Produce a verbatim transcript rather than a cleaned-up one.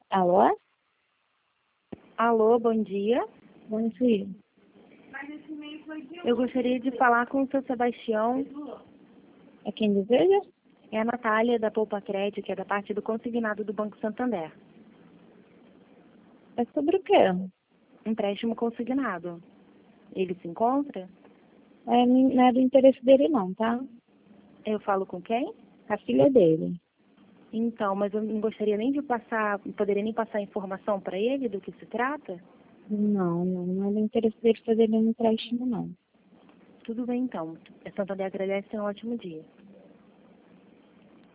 Alô? Alô, bom dia. Bom dia. Eu gostaria de falar com o seu Sebastião. É quem deseja? É a Natália, da Poupa Crédito, que é da parte do consignado do Banco Santander. É sobre o quê? Empréstimo consignado. Ele se encontra? É, não é do interesse dele não, tá? Eu falo com quem? A filha dele. Então, mas eu não gostaria nem de passar, não poderia nem passar informação para ele do que se trata? Não, não, não é do interesse dele fazer nenhum empréstimo, não. Tudo bem, então. A Santander agradece e um ótimo dia.